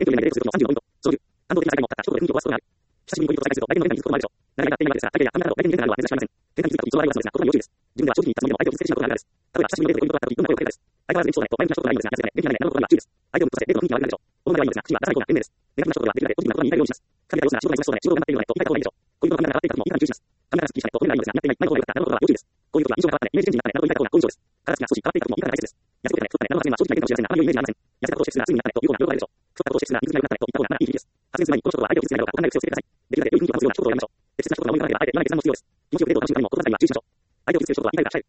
遠距離内で冷凍すると35ポイント。上流。感動的な世界もあったが、一言で雰囲気を壊すことがある。久しぶりに恋人と再会すると、相手の目に気づくこともあるでしょう。何が言っているわけですが、相手やカメラなど相手に見えないのは珍しくありません。天才に気づくと一応あるのですが、ことに要注意です。自分では正直に言ったつもりでも相手を傷つけてしまうことがあるからです。例えば、久しぶりにデートで恋人と会った時、どんな声をかけるかです。相変わらず元気そうだねと前向きな一言がいいのですが、やすくない、元気だねなどの言葉には注意です。相手をムッとさせ、デートの雰囲気が悪くなるでしょう。この場合はいいのですが、口は出さない方が賢明です。ネガティブな一言はできるだけポジティブな言葉に言い換えるようにします。神が様子が仕事が忙しそうだね、仕事が頑張っているようだねと、言い換えた方がいいのでしょう。こういうことが長くなっているようだねと言い換えることがすっきりしないと、本来はいいのですが、やすくない方がいいのです。前の方が良かった、なるほどは要注意です。こういうことは印象が変わったね、イメージチェンジになったね、などと言い換えた方が本上です。体つきが少し変わっていた時もいいから大切です。痩せて太ったね、太ったね、などの発言は正直な意見かもしれませんが、あまり良いイメージになりません。痩せたことをして質がすぐになったねと言った方があまり良いイメージになりません。痩せたことをして質がすぐになったねと言った方がいいイメージです。発言する前に、この一言は相手を傷つけないようになっているかもしれません。わかんない口をつけてください。できるだけ良い雰囲気を保つような一言をやりましょう。適切な一言が思い浮かばなければ、相手に嫌な決断をするような一言が多いのであえて嫌な決断をするよりも、心遣いは注意しましょう。相手を傷つける一言は相手が理解がしたい